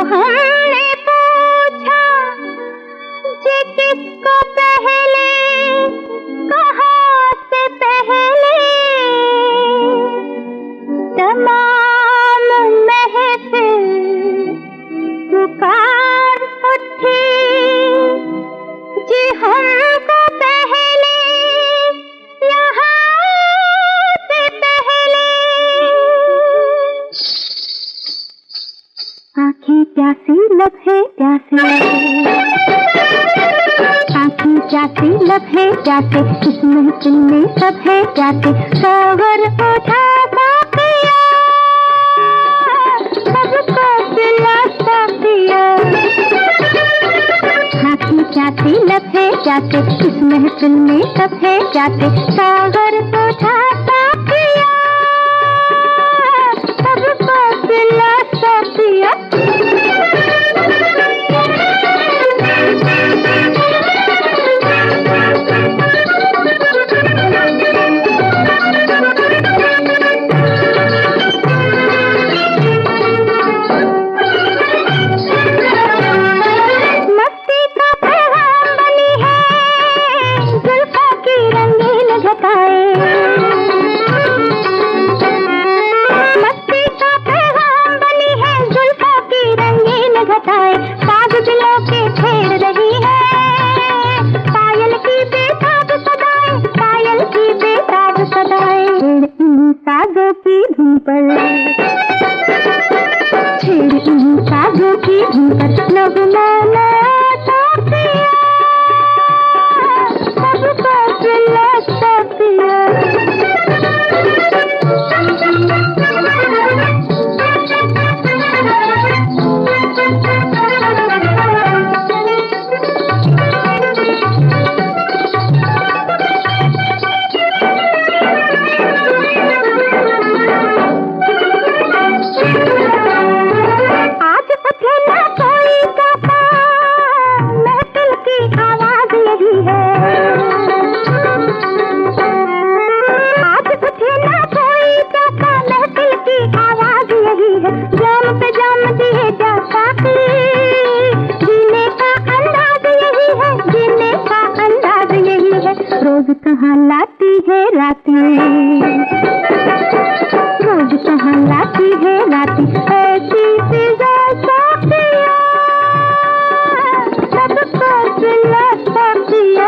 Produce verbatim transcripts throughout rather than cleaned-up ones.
हमने पूछा जे किसको पहले, कहाँ से पहले, तमाम महफिल पुकार उठी जी हमको पहले, यहाँ से पहले। आँखें प्यासी लबे प्यासे, आँखें प्यासी लबे प्यासे, इस महफिल में सब है प्यासे, सागर उठा बाकिया सबको पिलाता पिया। आँखें प्यासी लबे प्यासे, इस महफिल में सब है प्यासे, सागर उठा बाकिया सबको पिलाता पिया। साज दिलों के छेड़ रही है, पायल की बेताब सदाएं, पायल की बेताब सदाएं। छेड़ इन साजों की धुन पर, छेड़ इन साजों की धुन पर, नगमा लाता पिया सबको पिलाता पिया। रोज कहाँ लाती है रातें, रोज कहाँ लाती है रातें, ऐसी फिजा साथिया सबको पिलाता पिया।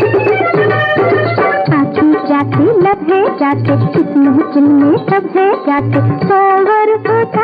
आँखें जाती लबे जाते, इस महफिल में सब है जाते, सागर उठा